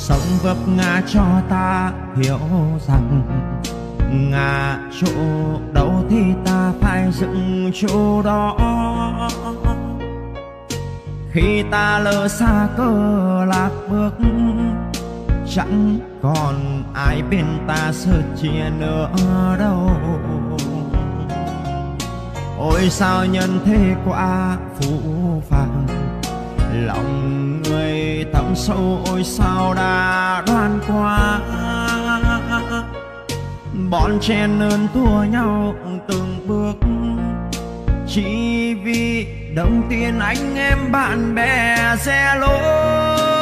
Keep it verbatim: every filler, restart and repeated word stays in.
sống vấp ngã cho ta hiểu rằng ngã chỗ đâu thì ta phải dựng chỗ đó. Khi ta lỡ xa cơ lạc bước, chẳng còn ai bên ta sớt chia nữa đâu. Ôi sao nhân thế quá phũ phàng, lòng người thẳm sâu ôi sao đã đoan quá. Bọn chen ơn thua nhau từng bước, chỉ vì đồng tiền anh em bạn bè xe lối.